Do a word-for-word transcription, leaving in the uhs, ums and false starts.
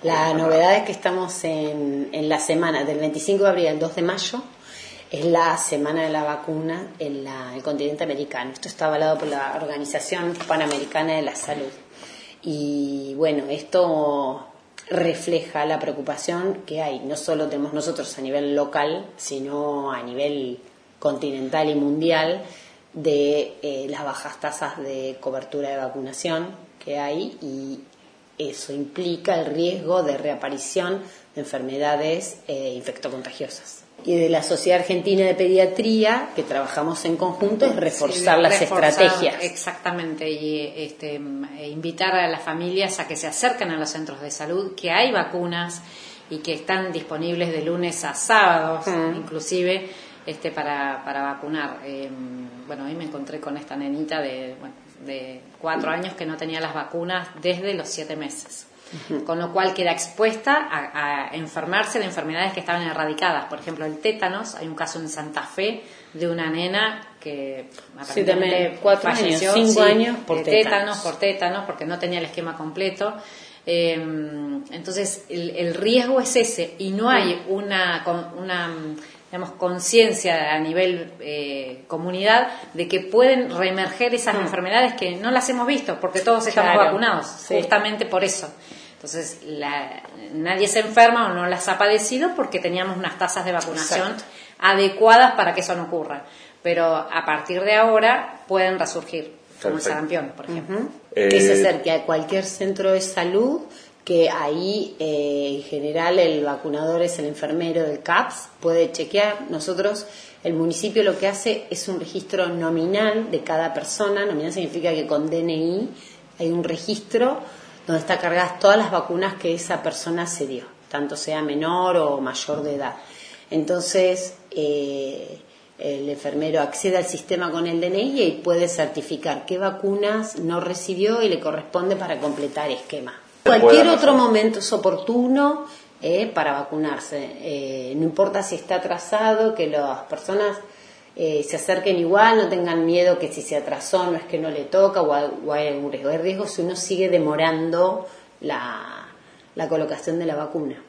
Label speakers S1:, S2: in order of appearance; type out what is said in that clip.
S1: La novedad es que estamos en, en la semana del veinticinco de abril al dos de mayo, es la semana de la vacuna en la, el continente americano. Esto está avalado por la Organización Panamericana de la Salud. Y bueno, esto refleja la preocupación que hay, no solo tenemos nosotros a nivel local, sino a nivel continental y mundial, de eh, las bajas tasas de cobertura de vacunación que hay, y eso implica el riesgo de reaparición de enfermedades eh, infectocontagiosas. Y de la Sociedad Argentina de Pediatría, que trabajamos en conjunto, es reforzar sí, las reforzar, estrategias.
S2: Exactamente, y este, invitar a las familias a que se acerquen a los centros de salud, que hay vacunas y que están disponibles de lunes a sábados, mm. inclusive, este, para, para vacunar. Eh, bueno, hoy me encontré con esta nenita de, bueno, de cuatro años que no tenía las vacunas desde los siete meses. Uh-huh. Con lo cual queda expuesta a, a enfermarse de enfermedades que estaban erradicadas. Por ejemplo, el tétanos. Hay un caso en Santa Fe de una nena que aparentemente
S1: sí, cuatro
S2: falleció,
S1: años, cinco
S2: sí,
S1: años por
S2: tétanos,
S1: tétanos.
S2: por tétanos, porque no tenía el esquema completo. Eh, entonces, el, el riesgo es ese, y no hay una, una digamos, conciencia a nivel eh, comunidad de que pueden reemerger esas uh-huh. enfermedades que no las hemos visto, porque todos estamos
S1: claro,
S2: vacunados,
S1: sí.
S2: justamente por eso. Entonces, la, nadie se enferma o no las ha padecido porque teníamos unas tasas de vacunación Exacto. adecuadas para que eso no ocurra. Pero a partir de ahora pueden resurgir, como Perfecto. el sarampión, por ejemplo.
S1: Uh-huh. Eh... Que se acerque a cualquier centro de salud, que ahí eh, en general el vacunador es el enfermero del C A P S, puede chequear. Nosotros, el municipio lo que hace es un registro nominal de cada persona. Nominal significa que con D N I hay un registro donde están cargadas todas las vacunas que esa persona se dio, tanto sea menor o mayor de edad. Entonces, eh, el enfermero accede al sistema con el D N I y puede certificar qué vacunas no recibió y le corresponde para completar esquema. Cualquier otro momento es oportuno eh, para vacunarse. Eh, no importa si está atrasado, que las personas eh, se acerquen igual, no tengan miedo que si se atrasó no es que no le toca o hay, o hay algún riesgo. Hay riesgo si uno sigue demorando la, la colocación de la vacuna.